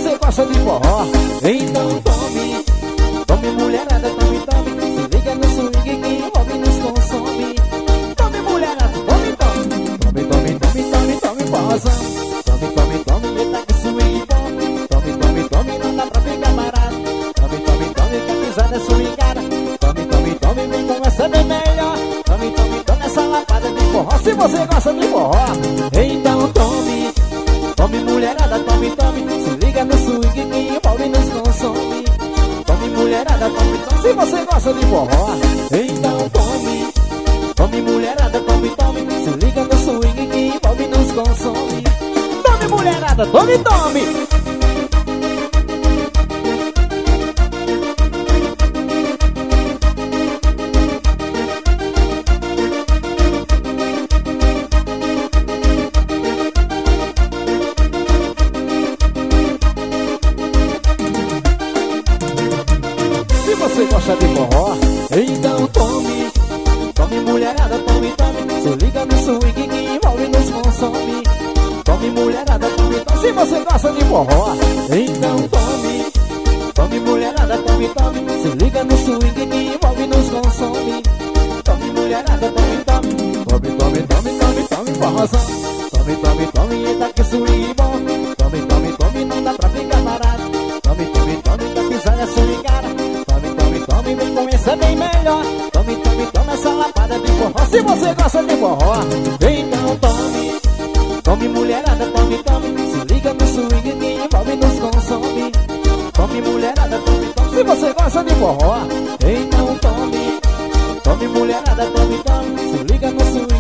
você gosta de forró, então tome. Tome mulherada, tome, tome. Se liga no swing que envolve e nos consome. Tome mulherada, tome, tome. Tome, tome, tome, tome, tome forrozão. Tome, tome, tome, eita que swing bom. Tome, tome, tome, não dá pra ficar parado. Tome, tome, tome, que a pisada é swingada. Tome, tome, tome, vem com essa bem melhor. Tome, tome, tome essa lapada de forró. Se você gosta de forró, então tome. Tome mulherada, tome, tome. Se liga no swing que envolve e nos consome. Tome mulherada, tome, tome. Se você gosta de forró, então tome. Tome mulherada, tome, tome. Se liga no swing que envolve e nos consome. Tome mulherada, tome, tome. Você gosta de forró? Então tome. Tome mulherada, tome, tome. Se liga no swing que envolve e nos consome. Tome mulherada, tome, tome. Se você gosta de forró, então tome. Tome mulherada, tome, tome. Se liga no swing que envolve e nos consome. Tome mulherada, tome, tome. Tome, tome, tome, tome, tome forrozão. Tome, tome, tome, eita que swing bom. Tome, tome, tome, não dá pra ficar parado. Tome, tome, tome, que a pisada é swingada. Tome, vem com essa bem melhor. Tome, tome, tome essa lapada de forró. Se você gosta de forró, então tome. Tome mulherada, tome, tome. Se liga no swing que envolve e nos consome. Tome mulherada, tome, tome. Se você gosta de forró, então tome. Tome mulherada, tome, tome. Se liga no swing